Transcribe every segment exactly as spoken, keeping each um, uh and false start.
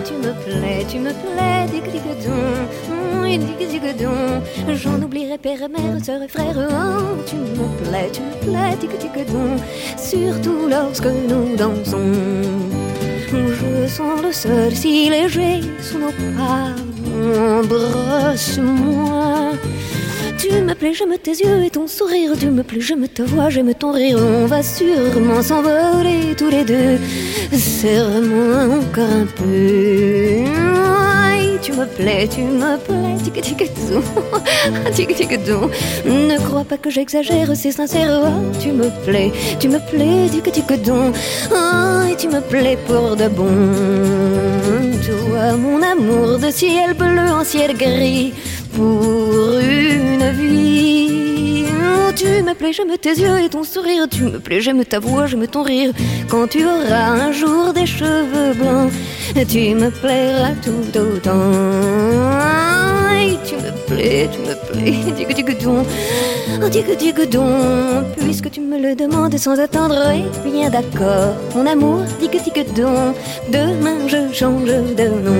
tu me plais, tu me plais, dig-dig-don, dig-dig-don. J'en oublierai père et mère, sœur et frère. Oh, tu me plais, tu me plais, dig-dig-don. Surtout lorsque nous dansons, je sens le sol si léger sous nos pas. Embrasse-moi. Tu me plais, j'aime tes yeux et ton sourire. Tu me plais, j'aime ta voix, j'aime ton rire. On va sûrement s'envoler tous les deux. Serre-moi encore un peu. Aïe, tu me plais, tu me plais. Tic-tic-dou, tic-tic-dou. Ne crois pas que j'exagère, c'est sincère. Oh, tu me plais, tu me plais. Tic-tic-dou. Aïe, tu me plais pour de bon. Toi, mon amour de ciel bleu en ciel gris. Pour une vie. Oh, tu me plais, j'aime tes yeux et ton sourire. Tu me plais, j'aime ta voix, j'aime ton rire. Quand tu auras un jour des cheveux blancs, tu me plairas tout autant. Aïe, tu me plais, tu me plais. Dig-dig-don, oh, dig-dig-don. Puisque tu me le demandes sans attendre, eh bien d'accord, mon amour, dig-dig-don. Demain je change de nom.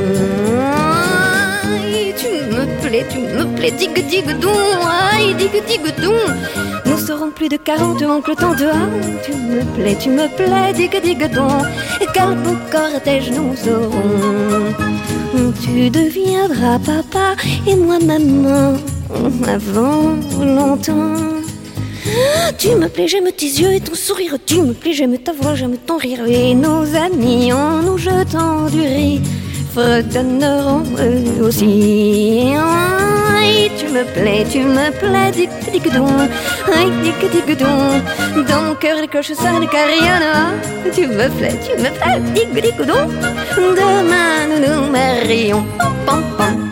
Aïe, tu me plais, tu me plais, dig-dig-don, aïe, dig-dig-don. Nous serons plus de quarante, oncle, tante, ah, tu me plais, tu me plais, dig-dig-don. Quel beau cortège nous aurons. Tu deviendras papa et moi maman avant longtemps. Tu me plais, j'aime tes yeux et ton sourire. Tu me plais, j'aime ta voix, j'aime ton rire. Et nos amis, en nous jetant du riz, fredonneront eux aussi. Aïe, tu me plais, tu me plais, dig-dig-don, aïe, dig-dig-don. Dans mon cœur les cloches sonnent car rien n'a. Tu me plais, tu me plais, dig-dig-don. Demain nous nous marions, pam pam pam.